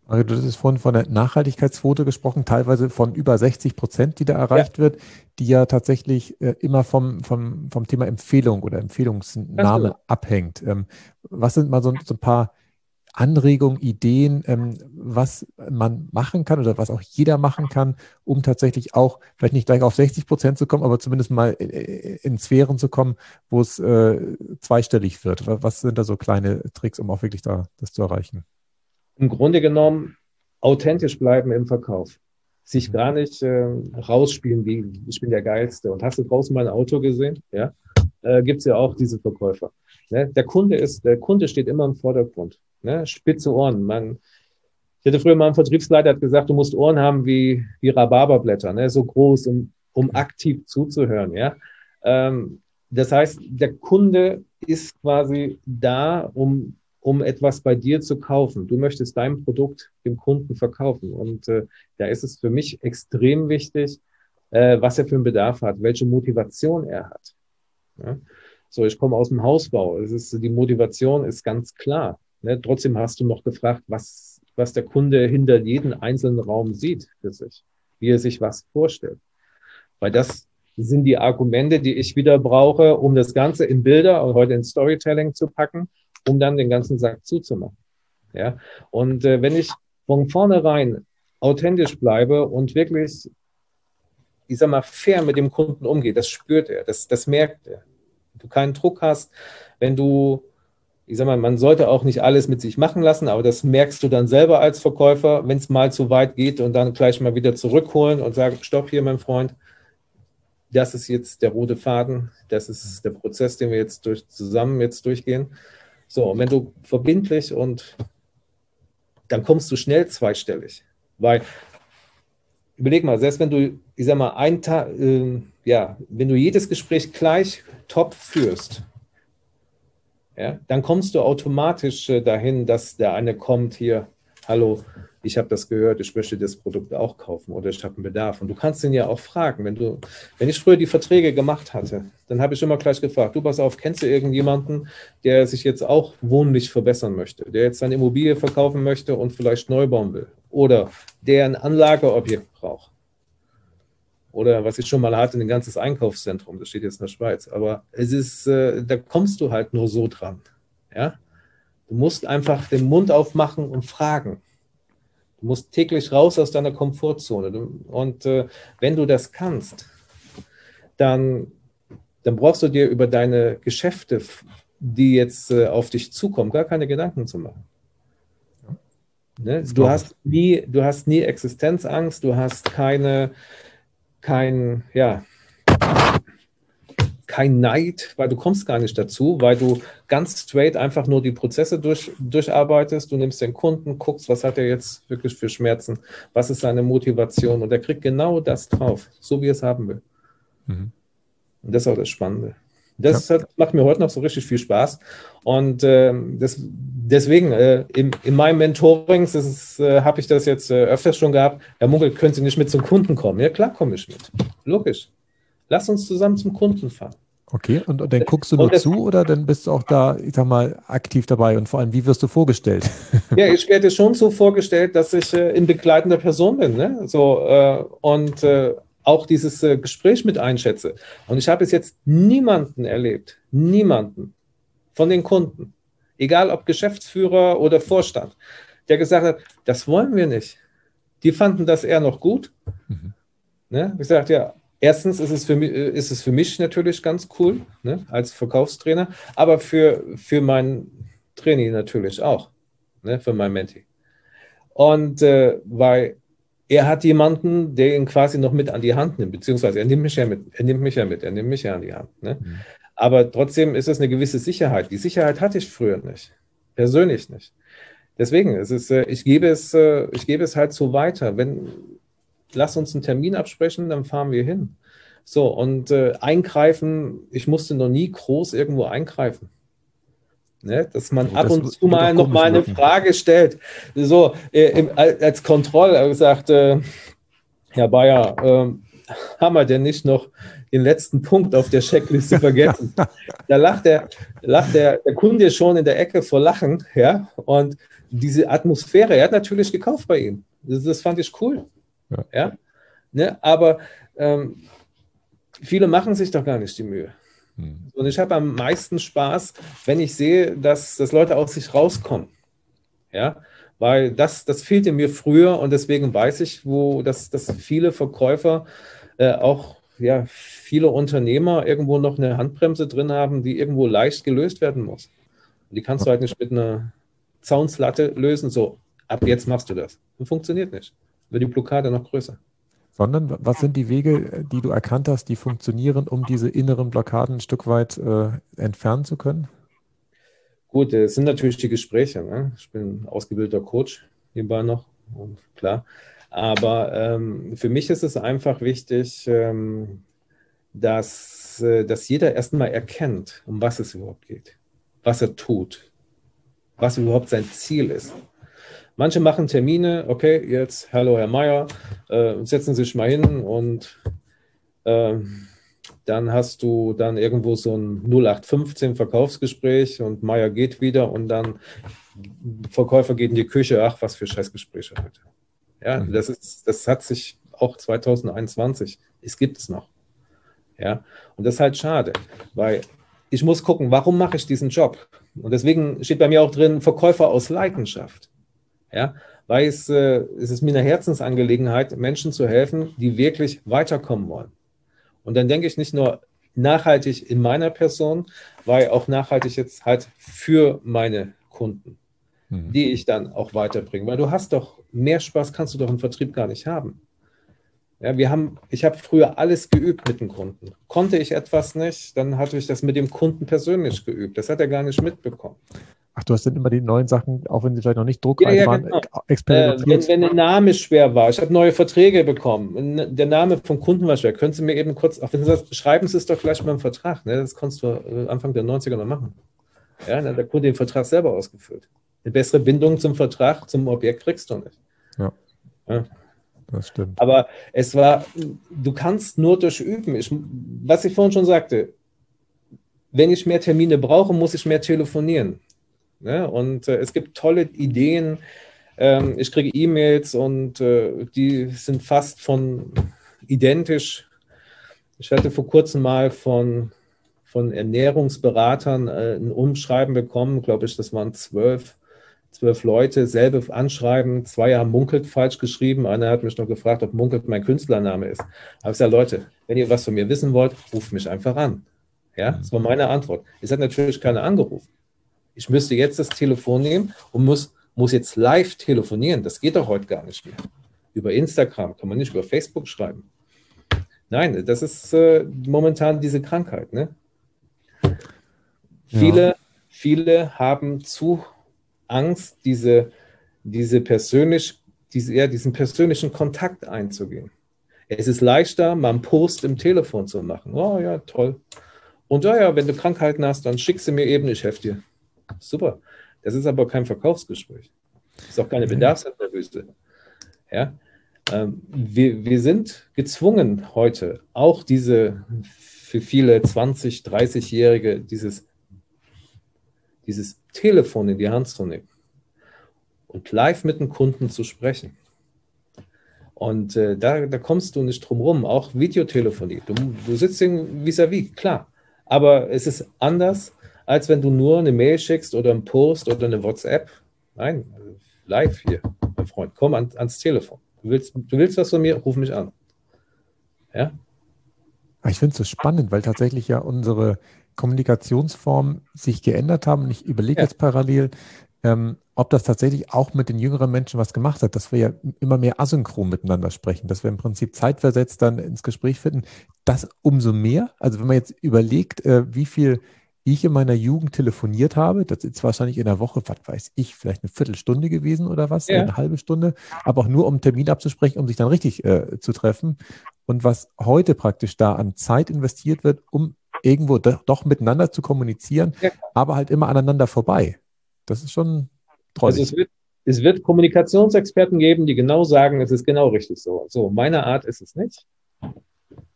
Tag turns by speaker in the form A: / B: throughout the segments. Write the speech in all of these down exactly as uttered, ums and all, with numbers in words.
A: Also du hast vorhin von der Nachhaltigkeitsquote gesprochen, teilweise von über sechzig Prozent, die da
B: Ja,
A: erreicht wird, die ja tatsächlich äh, immer vom, vom, vom Thema Empfehlung oder
B: ganz
A: Empfehlungsnahme
B: genau.
A: abhängt. Ähm, was sind mal so, so ein paar Anregungen, Ideen, ähm, was man machen kann oder was auch jeder machen kann, um tatsächlich auch vielleicht nicht gleich auf sechzig Prozent zu kommen, aber zumindest mal äh, in Sphären zu kommen, wo es äh, zweistellig wird. Wa- Was sind da so kleine Tricks, um auch wirklich da das zu erreichen?
B: Im Grunde genommen authentisch bleiben im Verkauf. Sich
A: Mhm.
B: gar nicht äh, rausspielen, wie ich bin der Geilste. Und hast du draußen mein Auto gesehen? Ja, äh, gibt es ja auch diese Verkäufer. Ne? Der Kunde ist, der Kunde steht immer im Vordergrund. Ne? Spitze Ohren. Man, ich hatte früher mal einen Vertriebsleiter, der hat gesagt, du musst Ohren haben wie, wie Rhabarberblätter, ne? So groß, um, um aktiv zuzuhören. Ja? Ähm, das heißt, der Kunde ist quasi da, um, um etwas bei dir zu kaufen. Du möchtest dein Produkt dem Kunden verkaufen. Und äh, da ist es für mich extrem wichtig, äh, was er für einen Bedarf hat, welche Motivation er hat. Ja? So, ich komme aus dem Hausbau. Es ist, die Motivation ist ganz klar. Ne? Trotzdem hast du noch gefragt, was, was der Kunde hinter jedem einzelnen Raum sieht für sich, wie er sich was vorstellt. Weil das sind die Argumente, die ich wieder brauche, um das Ganze in Bilder und heute in Storytelling zu packen, um dann den ganzen Sack zuzumachen. Ja? Und äh, wenn ich von vornherein authentisch bleibe und wirklich, ich sag mal, fair mit dem Kunden umgehe, das spürt er, das, das merkt er. Du keinen Druck hast, wenn du, ich sag mal, man sollte auch nicht alles mit sich machen lassen, aber das merkst du dann selber als Verkäufer, wenn es mal zu weit geht und dann gleich mal wieder zurückholen und sagen, stopp hier, mein Freund, das ist jetzt der rote Faden, das ist der Prozess, den wir jetzt durch, zusammen jetzt durchgehen. So, und wenn du verbindlich und dann kommst du schnell zweistellig, weil überleg mal, selbst wenn du, ich sag mal, ein Tag, äh, ja, wenn du jedes Gespräch gleich top führst, ja, dann kommst du automatisch äh, dahin, dass der eine kommt hier, hallo, ich habe das gehört, ich möchte das Produkt auch kaufen oder ich habe einen Bedarf. Und du kannst ihn ja auch fragen. Wenn du, wenn ich früher die Verträge gemacht hatte, dann habe ich immer gleich gefragt, du pass auf, kennst du irgendjemanden, der sich jetzt auch wohnlich verbessern möchte, der jetzt seine Immobilie verkaufen möchte und vielleicht neu bauen will oder der ein Anlageobjekt braucht? Oder was ich schon mal hatte, ein ganzes Einkaufszentrum, das steht jetzt in der Schweiz. Aber es ist, äh, da kommst du halt nur so dran. Ja? Du musst einfach den Mund aufmachen und fragen. Du musst täglich raus aus deiner Komfortzone. Und äh, wenn du das kannst, dann, dann brauchst du dir über deine Geschäfte, die jetzt äh, auf dich zukommen, gar keine Gedanken zu machen. Ne?
A: Das
B: Du
A: glaube ich.
B: hast nie, du hast nie Existenzangst, du hast keine, kein, ja, kein Neid, weil du kommst gar nicht dazu, weil du ganz straight einfach nur die Prozesse durch, durcharbeitest. Du nimmst den Kunden, guckst, was hat er jetzt wirklich für Schmerzen, was ist seine Motivation und er kriegt genau das drauf, so wie er es haben will.
A: Mhm.
B: Und das ist auch das Spannende.
A: Ja.
B: Das hat, macht mir heute noch so richtig viel Spaß. Und äh, das, deswegen, äh, in, in meinem Mentorings äh, habe ich das jetzt äh, öfters schon gehabt. Herr Munkel, können Sie nicht mit zum Kunden kommen? Ja, klar komme ich mit. Logisch. Lass uns zusammen zum Kunden fahren.
A: Okay, und, und dann guckst du nur
B: Und das
A: zu oder dann bist du auch da, ich sag mal, aktiv dabei und vor allem, wie wirst du vorgestellt?
B: Ja, ich werde schon so vorgestellt, dass ich äh, in begleitender Person bin, ne? So, äh, und äh, auch dieses äh, Gespräch mit einschätze. Und ich habe bis jetzt niemanden erlebt, niemanden von den Kunden, egal ob Geschäftsführer oder Vorstand, der gesagt hat, das wollen wir nicht. Die fanden das eher noch gut.
A: Mhm.
B: Ne? Ich gesagt, ja, erstens ist es für mich, äh, ist es für mich natürlich ganz cool, ne? Als Verkaufstrainer, aber für, für meinen Trainee natürlich auch, ne? Für mein Menti. Und äh, weil er hat jemanden, der ihn quasi noch mit an die Hand nimmt, beziehungsweise er nimmt mich ja mit, er nimmt mich ja mit, er nimmt mich ja an die Hand. Ne?
A: Mhm.
B: Aber trotzdem ist es eine gewisse Sicherheit. Die Sicherheit hatte ich früher nicht. Persönlich nicht. Deswegen, es ist, äh, ich gebe es, äh, ich gebe es halt so weiter. Wenn, lass uns einen Termin absprechen, dann fahren wir hin. So, und äh, eingreifen, ich musste noch nie groß irgendwo eingreifen. Ne, dass man
A: Gut,
B: ab
A: das
B: und zu
A: wird
B: mal
A: auch
B: noch
A: komisch
B: mal eine
A: wirken.
B: Frage stellt. So, äh, im, als Kontroll, er gesagt, äh, Herr Bayer, äh, haben wir denn nicht noch den letzten Punkt auf der Checkliste vergessen? Da lacht der, lacht der, der Kunde schon in der Ecke vor Lachen, ja, und diese Atmosphäre, er hat natürlich gekauft bei ihm. Das, das fand ich cool, ja, ja? Ne? Aber ähm, viele machen sich doch gar nicht die Mühe. Hm. Und ich habe am meisten Spaß, wenn ich sehe, dass, dass Leute aus sich rauskommen, ja, weil das, das fehlte mir früher und deswegen weiß ich, wo dass, dass viele Verkäufer, äh, auch ja, viele Unternehmer irgendwo noch eine Handbremse drin haben, die irgendwo leicht gelöst werden muss. Und die kannst du halt nicht mit einer Zaunslatte lösen, so, ab jetzt machst du das. Das funktioniert nicht. Wird die Blockade noch größer.
A: Sondern was sind die Wege, die du erkannt hast, die funktionieren, um diese inneren Blockaden ein Stück weit äh, entfernen zu können?
B: Gut, es sind natürlich die Gespräche. Ne? Ich bin ausgebildeter Coach nebenbei noch, und klar. Aber ähm, für mich ist es einfach wichtig, ähm, dass, äh, dass jeder erstmal erkennt, um was es überhaupt geht, was er tut, was überhaupt sein Ziel ist. Manche machen Termine, okay, jetzt, hallo Herr Meier, äh, setzen Sie sich mal hin und äh, dann hast du dann irgendwo so ein null acht fünfzehn Verkaufsgespräch und Meier geht wieder und dann Verkäufer geht in die Küche, ach, was für Scheißgespräche heute. Ja, mhm. das ist, das hat sich auch zwanzig einundzwanzig, es gibt es noch. Ja, und das ist halt schade, weil ich muss gucken, warum mache ich diesen Job? Und deswegen steht bei mir auch drin, Verkäufer aus Leidenschaft. Ja, weil es, äh, es ist mir eine Herzensangelegenheit, Menschen zu helfen, die wirklich weiterkommen wollen. Und dann denke ich nicht nur nachhaltig in meiner Person, weil auch nachhaltig jetzt halt für meine Kunden, mhm. die ich dann auch weiterbringe. Weil du hast doch, mehr Spaß kannst du doch im Vertrieb gar nicht haben. Ja, wir haben, ich habe früher alles geübt mit dem Kunden. Konnte ich etwas nicht, dann hatte ich das mit dem Kunden persönlich geübt. Das hat er gar nicht mitbekommen.
A: Ach, du hast dann immer die neuen Sachen, auch wenn sie vielleicht noch nicht druckreif
B: ja, ja,
A: waren,
B: genau.
A: experimentiert.
B: Äh, wenn, wenn der Name schwer war, ich habe neue Verträge bekommen, der Name vom Kunden war schwer, können Sie mir eben kurz, auch wenn Sie das schreiben, Sie es doch gleich mal im Vertrag. Ne? Das konntest du äh, Anfang der neunziger noch machen. Ja, dann hat der Kunde den Vertrag selber ausgefüllt. Eine bessere Bindung zum Vertrag, zum Objekt kriegst du nicht.
A: Ja,
B: ja.
A: Das stimmt.
B: Aber es war, du kannst nur durch Üben. Ich, was ich vorhin schon sagte, wenn ich mehr Termine brauche, muss ich mehr telefonieren. Ja, und äh, es gibt tolle Ideen. Ähm, ich kriege E-Mails und äh, die sind fast von identisch. Ich hatte vor kurzem mal von, von Ernährungsberatern äh, ein Umschreiben bekommen, glaube ich, das waren zwölf, zwölf Leute, selbe Anschreiben, zwei haben Munkelt falsch geschrieben, einer hat mich noch gefragt, ob Munkelt mein Künstlername ist. Aber ich sage, Leute, wenn ihr was von mir wissen wollt, ruft mich einfach an. Ja, das war meine Antwort. Es hat natürlich keiner angerufen. Ich müsste jetzt das Telefon nehmen und muss, muss jetzt live telefonieren. Das geht doch heute gar nicht mehr. Über Instagram kann man nicht über Facebook schreiben. Nein, das ist äh, momentan diese Krankheit. Ne? Ja. Viele, viele haben zu Angst, diese, diese persönlich, diese, ja, diesen persönlichen Kontakt einzugehen. Es ist leichter, mal einen Post im Telefon zu machen. Oh ja, toll. Und ja, ja, wenn du Krankheiten hast, dann schick sie mir eben, ich helfe dir. Super. Das ist aber kein Verkaufsgespräch. Das ist auch keine Bedarfsanalyse. Ja? Ähm, wir, wir sind gezwungen heute, auch diese für viele zwanzig-, dreißig-Jährige, dieses, dieses Telefon in die Hand zu nehmen und live mit dem Kunden zu sprechen. Und äh, da, da kommst du nicht drum rum. Auch Videotelefonie. Du, du sitzt vis-à-vis, klar. Aber es ist anders, als wenn du nur eine Mail schickst oder einen Post oder eine WhatsApp. Nein, live hier, mein Freund, komm an, ans Telefon. Du willst, du willst was von mir, ruf mich an. Ja?
A: Ich finde es so spannend, weil tatsächlich ja unsere Kommunikationsformen sich geändert haben. Und ich überlege ja. jetzt parallel, ähm, ob das tatsächlich auch mit den jüngeren Menschen was gemacht hat, dass wir ja immer mehr asynchron miteinander sprechen, dass wir im Prinzip zeitversetzt dann ins Gespräch finden. Das umso mehr, also wenn man jetzt überlegt, äh, wie viel ich in meiner Jugend telefoniert habe, das ist wahrscheinlich in der Woche, was weiß ich, vielleicht eine Viertelstunde gewesen oder was, ja. eine halbe Stunde, aber auch nur um einen Termin abzusprechen, um sich dann richtig äh, zu treffen. Und was heute praktisch da an Zeit investiert wird, um irgendwo do, doch miteinander zu kommunizieren, ja. aber halt immer aneinander vorbei. Das ist schon toll.
B: Also es wird, es wird Kommunikationsexperten geben, die genau sagen, es ist genau richtig so. So, meine Art ist es nicht.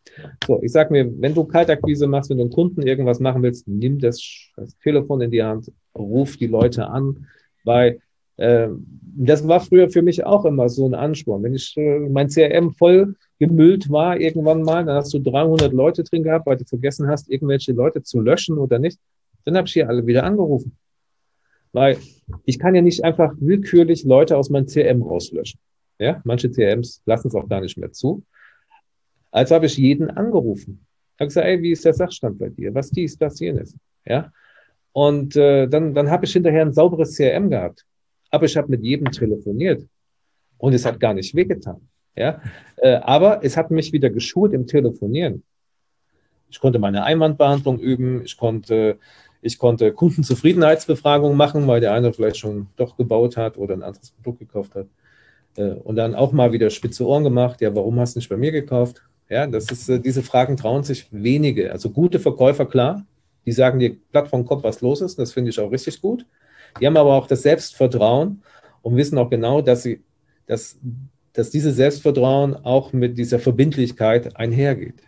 B: So, ich sage mir, wenn du Kaltakquise machst, wenn du einen Kunden irgendwas machen willst, nimm das, das Telefon in die Hand, ruf die Leute an, weil äh, das war früher für mich auch immer so ein Ansporn. Wenn ich äh, mein C R M voll gemüllt war irgendwann mal, dann hast du dreihundert Leute drin gehabt, weil du vergessen hast, irgendwelche Leute zu löschen oder nicht. Dann habe ich hier alle wieder angerufen. Weil ich kann ja nicht einfach willkürlich Leute aus meinem C R M rauslöschen. Ja, manche C R Ms lassen es auch gar nicht mehr zu. Also habe ich jeden angerufen. Ich habe gesagt, ey, wie ist der Sachstand bei dir? Was dies, das, jenes? Ja. Und äh, dann, dann habe ich hinterher ein sauberes C R M gehabt. Aber ich habe mit jedem telefoniert. Und es hat gar nicht wehgetan. Ja. Äh, aber es hat mich wieder geschult im Telefonieren. Ich konnte meine Einwandbehandlung üben. Ich konnte, ich konnte Kundenzufriedenheitsbefragungen machen, weil der eine vielleicht schon doch gebaut hat oder ein anderes Produkt gekauft hat. Äh, und dann auch mal wieder spitze Ohren gemacht. Ja, warum hast du nicht bei mir gekauft? Ja, das ist, äh, diese Fragen trauen sich wenige. Also gute Verkäufer, klar, die sagen dir platt vom Kopf, was los ist. Das finde ich auch richtig gut. Die haben aber auch das Selbstvertrauen und wissen auch genau, dass sie, dass, dass dieses Selbstvertrauen auch mit dieser Verbindlichkeit einhergeht.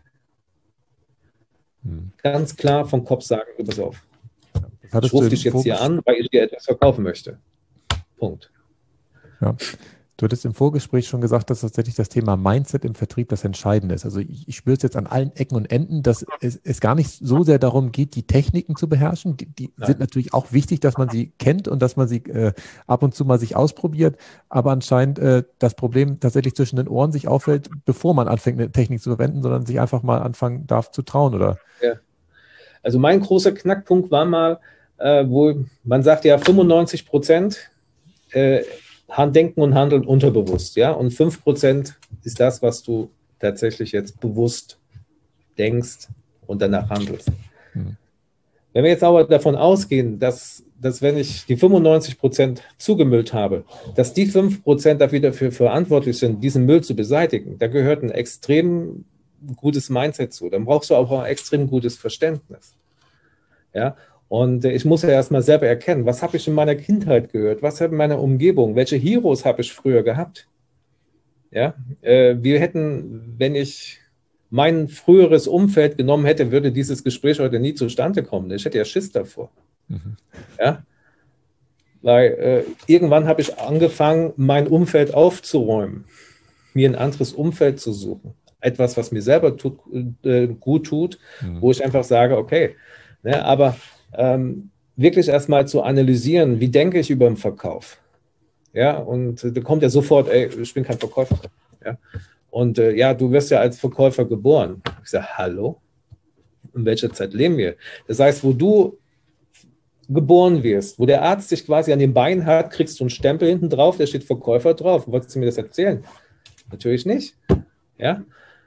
B: Hm. Ganz klar vom Kopf sagen, du pass auf. Ich rufe dich jetzt hier an, weil ich dir etwas verkaufen möchte. Punkt.
A: Ja. Du hattest im Vorgespräch schon gesagt, dass tatsächlich das Thema Mindset im Vertrieb das Entscheidende ist. Also ich, ich spüre es jetzt an allen Ecken und Enden, dass es, es gar nicht so sehr darum geht, die Techniken zu beherrschen. Die, die sind natürlich auch wichtig, dass man sie kennt und dass man sie äh, ab und zu mal sich ausprobiert. Aber anscheinend äh, das Problem tatsächlich zwischen den Ohren sich auffällt, bevor man anfängt, eine Technik zu verwenden, sondern sich einfach mal anfangen darf zu trauen, oder?
B: Ja. Also mein großer Knackpunkt war mal, äh, wo man sagt ja fünfundneunzig Prozent äh, Denken und Handeln unterbewusst, ja, und fünf Prozent ist das, was du tatsächlich jetzt bewusst denkst und danach handelst. Hm. Wenn wir jetzt aber davon ausgehen, dass, dass wenn ich die fünfundneunzig Prozent zugemüllt habe, dass die fünf Prozent dafür, dafür verantwortlich sind, diesen Müll zu beseitigen, da gehört ein extrem gutes Mindset zu. Dann brauchst du auch ein extrem gutes Verständnis. Ja, und ich muss ja erstmal selber erkennen, was habe ich in meiner Kindheit gehört, was habe ich in meiner Umgebung, welche Heroes habe ich früher gehabt. Ja, äh, wir hätten, wenn ich mein früheres Umfeld genommen hätte, würde dieses Gespräch heute nie zustande kommen. Ich hätte ja Schiss davor. Mhm. Ja, weil äh, irgendwann habe ich angefangen, mein Umfeld aufzuräumen, mir ein anderes Umfeld zu suchen. Etwas, was mir selber tut, äh, gut tut, mhm. wo ich einfach sage, okay, ne, aber ähm, wirklich erstmal zu analysieren, wie denke ich über den Verkauf. Ja, und äh, da kommt ja sofort, ey, ich bin kein Verkäufer. Ja, und äh, ja, du wirst ja als Verkäufer geboren. Ich sage, hallo? In welcher Zeit leben wir? Das heißt, wo du geboren wirst, wo der Arzt dich quasi an den Beinen hat, kriegst du einen Stempel hinten drauf, da steht Verkäufer drauf. Wolltest du mir das erzählen? Natürlich nicht. Ja?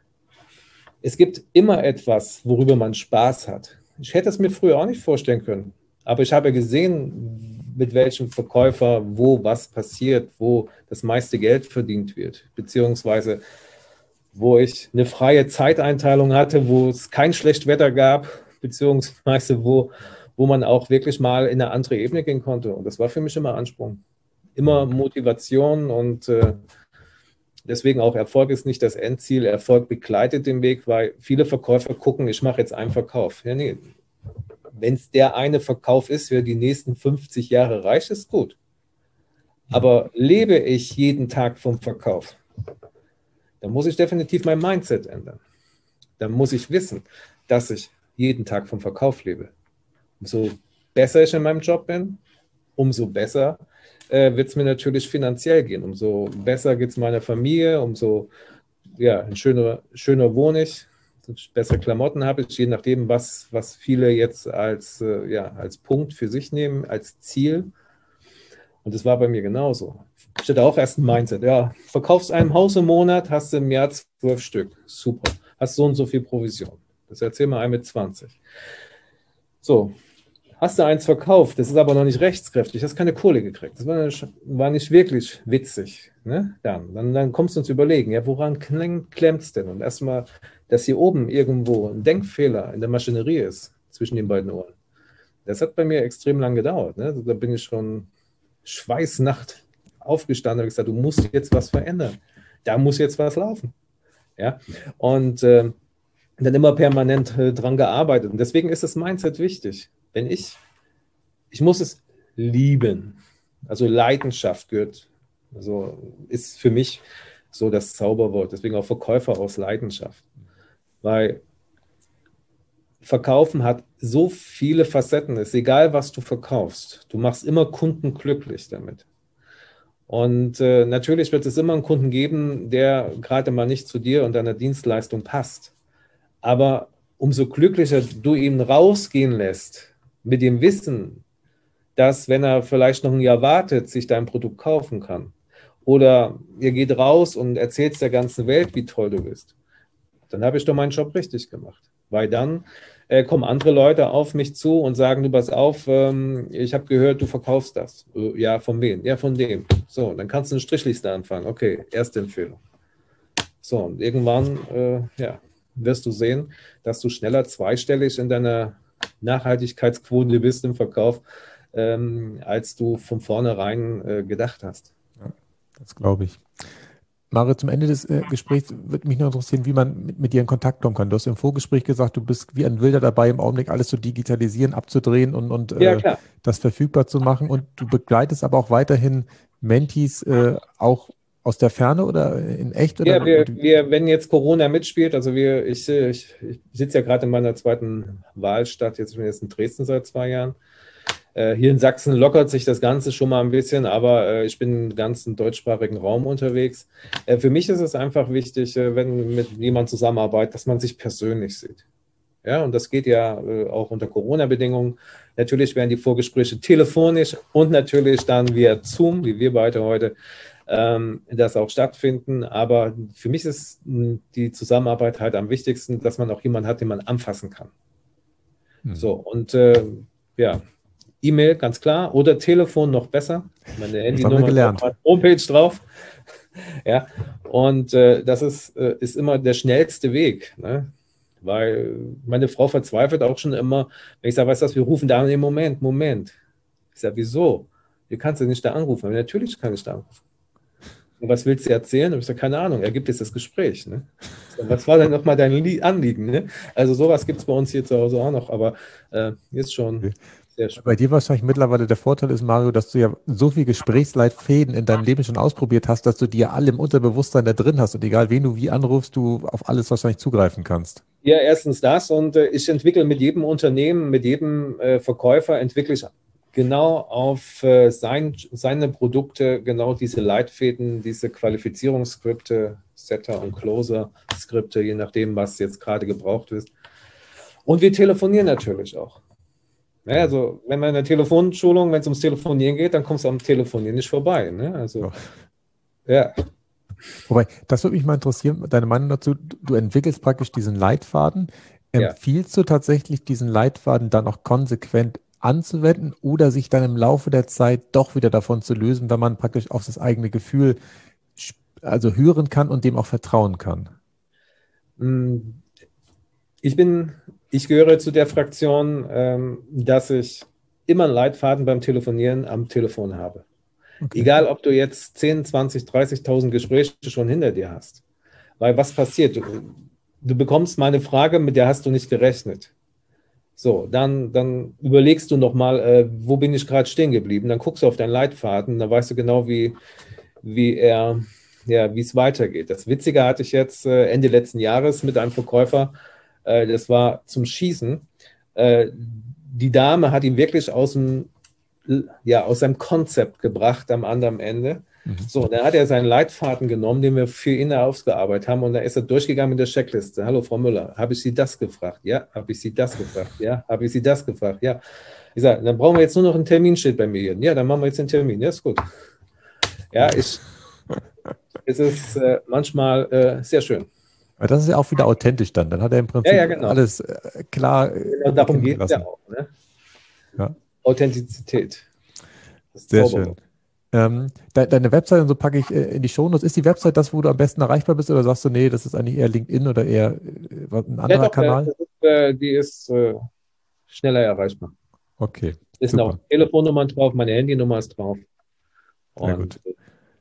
B: Es gibt immer etwas, worüber man Spaß hat. Ich hätte es mir früher auch nicht vorstellen können. Aber ich habe gesehen, mit welchem Verkäufer wo was passiert, wo das meiste Geld verdient wird. Beziehungsweise, wo ich eine freie Zeiteinteilung hatte, wo es kein Schlechtwetter gab, beziehungsweise wo, wo man auch wirklich mal in eine andere Ebene gehen konnte. Und das war für mich immer Ansporn. Immer Motivation und äh, deswegen auch Erfolg ist nicht das Endziel. Erfolg begleitet den Weg, weil viele Verkäufer gucken, ich mache jetzt einen Verkauf. Ja, nee. Wenn es der eine Verkauf ist, für die nächsten fünfzig Jahre reicht, ist gut. Aber lebe ich jeden Tag vom Verkauf, dann muss ich definitiv mein Mindset ändern. Dann muss ich wissen, dass ich jeden Tag vom Verkauf lebe. Umso besser ich in meinem Job bin, umso besser äh, wird es mir natürlich finanziell gehen. Umso besser geht es meiner Familie, umso ja, ein schöner, schöner wohne ich. Bessere Klamotten habe ich, je nachdem, was, was viele jetzt als, äh, ja, als Punkt für sich nehmen, als Ziel. Und das war bei mir genauso. Ich hatte auch erst ein Mindset. Ja, verkaufst ein Haus im Monat, hast du im Jahr zwölf Stück. Super. Hast so und so viel Provision. Das erzähl mal ein mit zwanzig. So, hast du eins verkauft, das ist aber noch nicht rechtskräftig, hast keine Kohle gekriegt. Das war nicht, war nicht wirklich witzig. Ne? Dann, dann, dann kommst du uns überlegen, ja, woran klemmt es denn? Und erstmal, dass hier oben irgendwo ein Denkfehler in der Maschinerie ist, zwischen den beiden Ohren. Das hat bei mir extrem lang gedauert. Ne? Da bin ich schon Schweißnacht aufgestanden und gesagt, du musst jetzt was verändern. Da muss jetzt was laufen. Ja? Und äh, dann immer permanent äh, dran gearbeitet. Und deswegen ist das Mindset wichtig. Wenn ich, ich muss es lieben. Also Leidenschaft gehört, also ist für mich so das Zauberwort. Deswegen auch Verkäufer aus Leidenschaft. Weil Verkaufen hat so viele Facetten. Es ist egal, was du verkaufst. Du machst immer Kunden glücklich damit. Und äh, natürlich wird es immer einen Kunden geben, der gerade mal nicht zu dir und deiner Dienstleistung passt. Aber umso glücklicher du ihn rausgehen lässt mit dem Wissen, dass, wenn er vielleicht noch ein Jahr wartet, sich dein Produkt kaufen kann. Oder ihr geht raus und erzählt der ganzen Welt, wie toll du bist. Dann habe ich doch meinen Job richtig gemacht. Weil dann äh, kommen andere Leute auf mich zu und sagen, du pass auf, ähm, ich habe gehört, du verkaufst das. Äh, ja, von wem? Ja, von dem. So, dann kannst du eine Strichliste anfangen. Okay, erste Empfehlung. So, und irgendwann, äh, ja, wirst du sehen, dass du schneller zweistellig in deiner Nachhaltigkeitsquote bist im Verkauf, ähm, als du von vornherein äh, gedacht hast.
A: Ja, das glaube ich. Mario, zum Ende des äh, Gesprächs würde mich nur interessieren, wie man mit, mit dir in Kontakt kommen kann. Du hast im Vorgespräch gesagt, du bist wie ein Wilder dabei, im Augenblick alles zu digitalisieren, abzudrehen und, und
B: Ja,
A: äh,
B: klar.
A: das verfügbar zu machen. Und du begleitest aber auch weiterhin Mentees äh, auch aus der Ferne oder in echt? Oder,
B: Ja, wir,
A: oder,
B: wir, wenn jetzt Corona mitspielt, also wir, ich, ich, ich sitze ja gerade in meiner zweiten Wahlstadt, jetzt bin ich jetzt in Dresden seit zwei Jahren. Äh, hier in Sachsen lockert sich das Ganze schon mal ein bisschen, aber äh, ich bin im ganzen deutschsprachigen Raum unterwegs. Äh, für mich ist es einfach wichtig, äh, wenn mit jemandem zusammenarbeitet, dass man sich persönlich sieht. Ja, und das geht ja äh, auch unter Corona-Bedingungen. Natürlich werden die Vorgespräche telefonisch und natürlich dann via Zoom, wie wir beide heute, ähm, das auch stattfinden. Aber für mich ist mh, die Zusammenarbeit halt am wichtigsten, dass man auch jemanden hat, den man anfassen kann.
A: hm,
B: So, und äh, ja, E-Mail, ganz klar, oder Telefon noch besser. Meine
A: das haben wir
B: Handynummer ist auf
A: gelernt.
B: meiner Homepage drauf. Ja, und äh, das ist, äh, ist immer der schnellste Weg, ne? Weil meine Frau verzweifelt auch schon immer, wenn ich sage, weißt du was, wir rufen da an, im Moment, Moment. Ich sage, wieso? Wie kannst du nicht da anrufen? Aber natürlich kann ich da anrufen. Und was willst du erzählen? Und ich sage, keine Ahnung, ergibt jetzt das Gespräch. Ne? Ich sag, was war denn nochmal dein Anliegen? Ne? Also sowas gibt es bei uns hier zu Hause auch noch, aber äh, ist schon sehr
A: Bei
B: spannend.
A: dir wahrscheinlich mittlerweile der Vorteil ist, Mario, dass du ja so viel Gesprächsleitfäden in deinem Leben schon ausprobiert hast, dass du die ja alle im Unterbewusstsein da drin hast und egal wen du wie anrufst, du auf alles wahrscheinlich zugreifen kannst.
B: Ja, erstens das und äh, ich entwickle mit jedem Unternehmen, mit jedem äh, Verkäufer, entwickle ich genau auf äh, sein, seine Produkte, genau diese Leitfäden, diese Qualifizierungsskripte, Setter und Closer-Skripte, je nachdem, was jetzt gerade gebraucht ist. Und wir telefonieren natürlich auch. Ja, also, wenn man in der Telefonschulung, wenn es ums Telefonieren geht, dann kommst du am Telefonieren nicht vorbei. Ne? Also,
A: Ja.
B: ja.
A: Wobei, das würde mich mal interessieren, deine Meinung dazu. Du du entwickelst praktisch diesen Leitfaden.
B: Ja.
A: Empfiehlst du tatsächlich, diesen Leitfaden dann auch konsequent anzuwenden oder sich dann im Laufe der Zeit doch wieder davon zu lösen, wenn man praktisch auf das eigene Gefühl sp- also hören kann und dem auch vertrauen kann?
B: Mm, Ich bin, ich gehöre zu der Fraktion, ähm, dass ich immer einen Leitfaden beim Telefonieren am Telefon habe.
A: Okay.
B: Egal, ob du jetzt zehn, zwanzig, dreißigtausend Gespräche schon hinter dir hast. Weil was passiert? Du, du bekommst mal eine Frage, mit der hast du nicht gerechnet. So, dann, dann überlegst du nochmal, äh, wo bin ich gerade stehen geblieben? Dann guckst du auf deinen Leitfaden, dann weißt du genau, wie, wie er, ja, wie es weitergeht. Das Witzige hatte ich jetzt äh, Ende letzten Jahres mit einem Verkäufer, äh, das war zum Schießen. Äh, die Dame hat ihn wirklich aus dem, ja, aus seinem Konzept gebracht am anderen Ende.
A: Mhm.
B: So, dann hat er seinen Leitfaden genommen, den wir für ihn ausgearbeitet haben, und da ist er durchgegangen mit der Checkliste. Hallo, Frau Müller, habe ich Sie das gefragt? Ja, habe ich Sie das gefragt? Ja, habe ich Sie das gefragt? Ja. Ich sage, dann brauchen wir jetzt nur noch einen Termin, steht bei mir hier. Ja, dann machen wir jetzt den Termin. Ja, ist gut. Ja, ich, es ist äh, manchmal äh, sehr schön.
A: Aber das ist ja auch wieder authentisch dann. Dann hat er im
B: Ja, ja,
A: Prinzip
B: genau.
A: alles äh, klar
B: Genau
A: äh,
B: darum
A: erkennen
B: geht es ja
A: gelassen.
B: auch. Ne?
A: Ja,
B: Authentizität, das
A: sehr schön.
B: Zauberwort.
A: Ähm, de deine Website und so packe ich äh, in die Shownotes. Ist die Website das, wo du am besten erreichbar bist, oder sagst du, nee, das ist eigentlich eher LinkedIn oder eher äh, was- ein
B: Ja,
A: anderer
B: doch, äh,
A: Kanal?
B: das ist, äh, die ist äh, schneller erreichbar.
A: Okay,
B: Es sind auch
A: super.
B: Telefonnummern drauf, meine Handynummer ist drauf.
A: Sehr
B: Und
A: gut.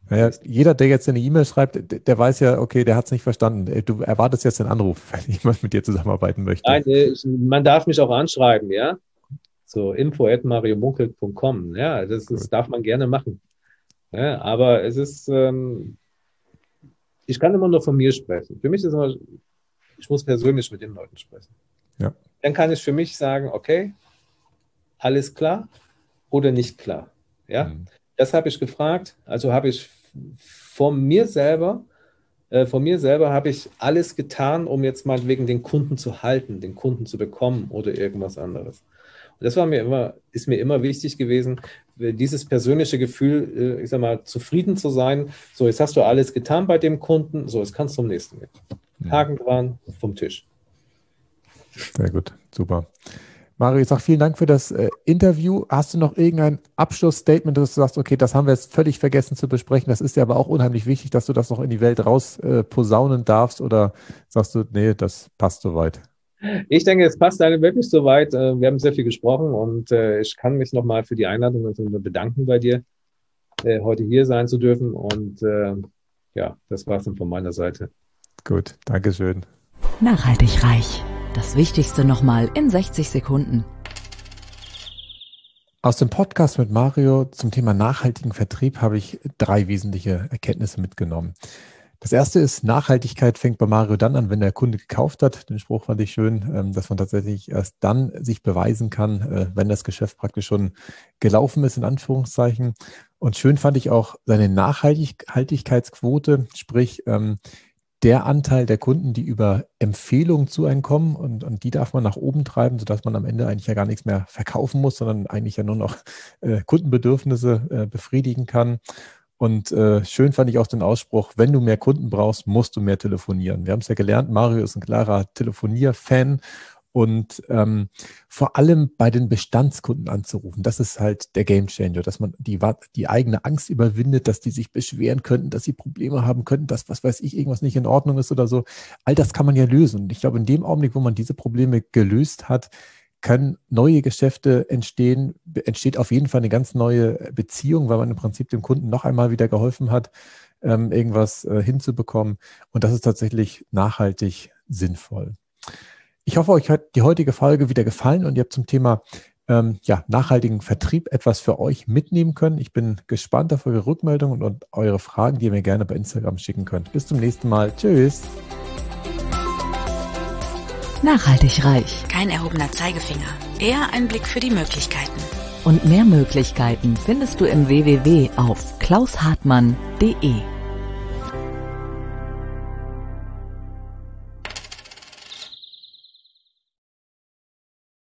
A: Naja, jeder, der jetzt eine E-Mail schreibt, der, der weiß ja, okay, der hat es nicht verstanden. Du erwartest jetzt einen Anruf, wenn jemand mit dir zusammenarbeiten möchte.
B: Nein, ich, man darf mich auch anschreiben, ja. So info at mariomunkelt punkt com. Ja, das, das darf man gerne machen. Ja, aber es ist, ähm, ich kann immer nur von mir sprechen. Für mich ist immer, ich muss persönlich mit den Leuten sprechen.
A: Ja.
B: Dann kann ich für mich sagen, okay, alles klar oder nicht klar. Ja, mhm. Das habe ich gefragt. Also habe ich von mir selber, äh, von mir selber habe ich alles getan, um jetzt mal wegen den Kunden zu halten, den Kunden zu bekommen oder irgendwas anderes. Und das war mir immer, ist mir immer wichtig gewesen, dieses persönliche Gefühl, ich sag mal, zufrieden zu sein. So, jetzt hast du alles getan bei dem Kunden. So, jetzt kannst du zum nächsten gehen. Haken dran, vom Tisch.
A: Sehr gut, super. Mario, ich sage vielen Dank für das äh, Interview. Hast du noch irgendein Abschlussstatement, dass du sagst, okay, das haben wir jetzt völlig vergessen zu besprechen. Das ist ja aber auch unheimlich wichtig, dass du das noch in die Welt raus äh, posaunen darfst, oder sagst du, nee, das passt soweit?
B: Ich denke, es passt alle wirklich soweit. Wir haben sehr viel gesprochen und äh, ich kann mich nochmal für die Einladung bedanken bei dir, äh, heute hier sein zu dürfen. Und äh, ja, das war's dann von meiner Seite.
A: Gut, Dankeschön.
C: Nachhaltig reich. Das Wichtigste nochmal in sechzig Sekunden.
A: Aus dem Podcast mit Mario zum Thema nachhaltigen Vertrieb habe ich drei wesentliche Erkenntnisse mitgenommen. Das erste ist, Nachhaltigkeit fängt bei Mario dann an, wenn der Kunde gekauft hat. Den Spruch fand ich schön, dass man tatsächlich erst dann sich beweisen kann, wenn das Geschäft praktisch schon gelaufen ist, in Anführungszeichen. Und schön fand ich auch seine Nachhaltigkeitsquote, sprich der Anteil der Kunden, die über Empfehlungen zu einem kommen, und, und die darf man nach oben treiben, sodass man am Ende eigentlich ja gar nichts mehr verkaufen muss, sondern eigentlich ja nur noch äh, Kundenbedürfnisse äh, befriedigen kann. Und äh, schön fand ich auch den Ausspruch, wenn du mehr Kunden brauchst, musst du mehr telefonieren. Wir haben es ja gelernt, Mario ist ein klarer Telefonier-Fan. Und ähm, vor allem bei den Bestandskunden anzurufen, das ist halt der Gamechanger, dass man die, die eigene Angst überwindet, dass die sich beschweren könnten, dass sie Probleme haben könnten, dass, was weiß ich, irgendwas nicht in Ordnung ist oder so. All das kann man ja lösen. Und ich glaube, in dem Augenblick, wo man diese Probleme gelöst hat, können neue Geschäfte entstehen, entsteht auf jeden Fall eine ganz neue Beziehung, weil man im Prinzip dem Kunden noch einmal wieder geholfen hat, ähm, irgendwas äh, hinzubekommen. Und das ist tatsächlich nachhaltig sinnvoll. Ich hoffe, euch hat die heutige Folge wieder gefallen und ihr habt zum Thema ähm, ja, nachhaltigen Vertrieb etwas für euch mitnehmen können. Ich bin gespannt auf eure Rückmeldungen und, und eure Fragen, die ihr mir gerne bei Instagram schicken könnt. Bis zum nächsten Mal. Tschüss.
C: Nachhaltig reich.
D: Kein erhobener Zeigefinger, eher ein Blick für die Möglichkeiten.
C: Und mehr Möglichkeiten findest du im w w w punkt auf klaus hartmann punkt de.